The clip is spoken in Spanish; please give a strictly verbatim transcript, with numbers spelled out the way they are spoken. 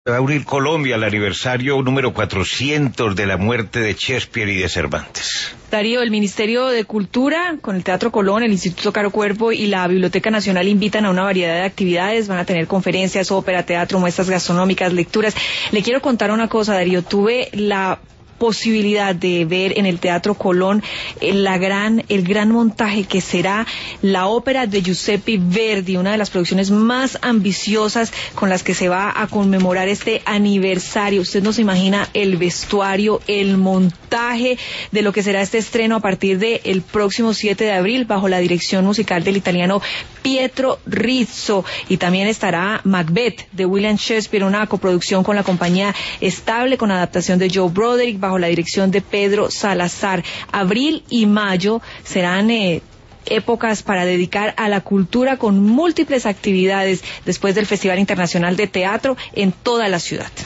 Abril, Colombia, el aniversario número cuatrocientos de la muerte de Shakespeare y de Cervantes. Darío, el Ministerio de Cultura, con el Teatro Colón, el Instituto Caro Cuervo y la Biblioteca Nacional invitan a una variedad de actividades. Van a tener conferencias, ópera, teatro, muestras gastronómicas, lecturas. Le quiero contar una cosa, Darío. Tuve la posibilidad de ver en el Teatro Colón la gran, el gran montaje que será la ópera de Giuseppe Verdi, una de las producciones más ambiciosas con las que se va a conmemorar este aniversario. Usted no se imagina el vestuario, el montaje de lo que será este estreno a partir del próximo siete de abril bajo la dirección musical del italiano Pietro Rizzo, y también estará Macbeth de William Shakespeare, una coproducción con la compañía Estable con adaptación de Joe Broderick bajo la dirección de Pedro Salazar. Abril y mayo serán eh, épocas para dedicar a la cultura con múltiples actividades después del Festival Internacional de Teatro en toda la ciudad.